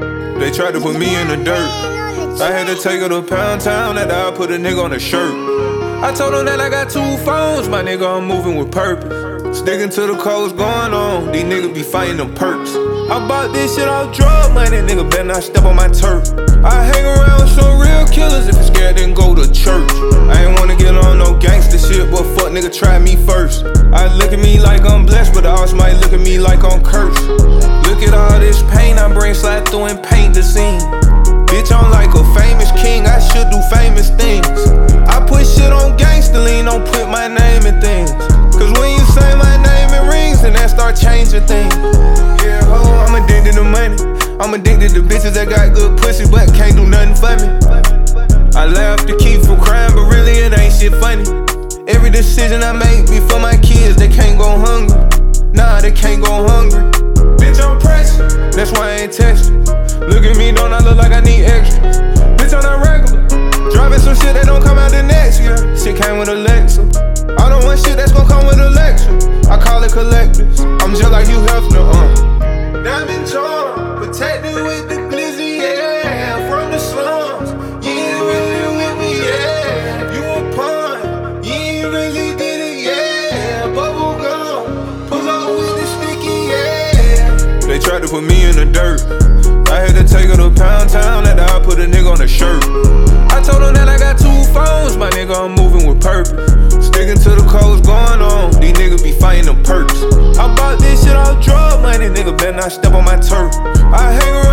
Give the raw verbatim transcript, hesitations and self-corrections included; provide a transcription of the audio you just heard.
They tried to put me in the dirt. I had to take her to Pound Town, that I put a nigga on a shirt. I told him that I got two phones, my nigga, I'm moving with purpose. Sticking to the codes going on, these niggas be fighting them perks. I bought this shit off drug money, nigga better not step on my turf. I hang around with some real killers, if you're scared then go to church. I ain't wanna get on no gangster shit, but fuck nigga try me first. I look at me like I'm blessed, but the also might look at me like I'm cursed. Look at all this pain I bring, slide through and paint the scene. Bitch, I'm like a famous king, I should do famous things. I put shit on gangster lean, don't put my name in things. Cause when you say my name it rings, and that start changing things. Yeah, ho, I'm addicted to money. I'm addicted to bitches that got good pussy but can't do nothing for me. I laugh to keep from crying, but really it ain't shit funny. Every decision I make be for my kids, they can't go hungry. Nah, they can't go hungry. Bitch, I'm pressed, that's why I ain't texting. Look at me, don't I look like I need extra? Bitch, I'm not regular. Driving some shit that don't come out the next year. Shit came with Alexa. I don't want shit that's gon' come with a lecture. I call it collectors. I'm just like Hugh Hefner, uh. Diamond charm, protected with the glizzy, yeah. From the slums, you ain't really with me, yeah. You a pawn, you ain't really did it, yeah. Bubble gum, pull up with the sticky, yeah. They tried to put me in the dirt. I had to take her to Pound Town, that I put a nigga on a shirt. I told him that I got two phones, my nigga, I'm moving with purpose. Sticking to the codes going on, these niggas be fighting them perks. I bought this shit off drug money, nigga better not step on my turf. I hang around